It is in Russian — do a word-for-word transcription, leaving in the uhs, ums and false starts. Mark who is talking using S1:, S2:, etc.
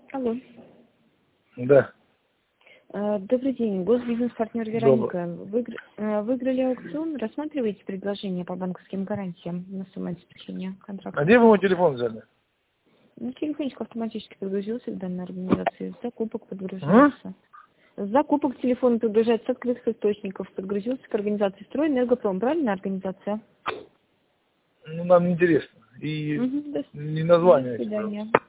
S1: Алло.
S2: Да.
S1: Добрый день. Госбизнес-партнер Вероника. Выигр... Выиграли аукцион. Рассматриваете предложение по банковским гарантиям на сумму обеспечения контракта?
S2: А где вы мой телефон взяли?
S1: Ну, телефончик автоматически подгрузился к данной организации. Закупок подгружается. А? Закупок телефона подгружается с открытых источников. Подгрузился к организации «Стройэнергопром». Правильная организация?
S2: Ну, нам не интересно. И
S1: Угу, до...
S2: не название.
S1: До свидания.